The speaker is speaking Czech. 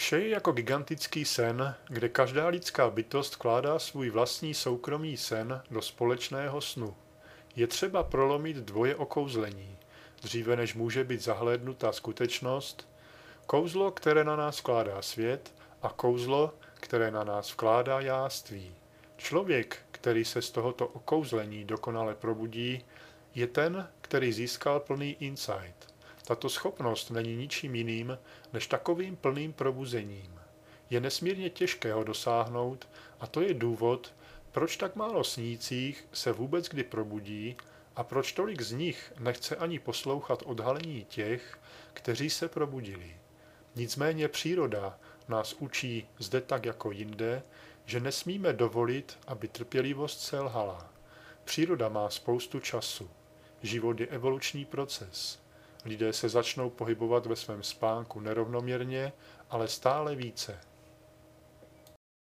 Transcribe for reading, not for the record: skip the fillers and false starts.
Vše je jako gigantický sen, kde každá lidská bytost vkládá svůj vlastní soukromý sen do společného snu. Je třeba prolomit dvoje okouzlení, dříve než může být zahlédnuta skutečnost, kouzlo, které na nás vkládá svět, a kouzlo, které na nás vkládá jáství. Člověk, který se z tohoto okouzlení dokonale probudí, je ten, který získal plný insight. Tato schopnost není ničím jiným než takovým plným probuzením. Je nesmírně těžké ho dosáhnout a to je důvod, proč tak málo snících se vůbec kdy probudí a proč tolik z nich nechce ani poslouchat odhalení těch, kteří se probudili. Nicméně příroda nás učí zde tak jako jinde, že nesmíme dovolit, aby trpělivost selhala. Příroda má spoustu času. Život je evoluční proces. Lidé se začnou pohybovat ve svém spánku nerovnoměrně, ale stále více.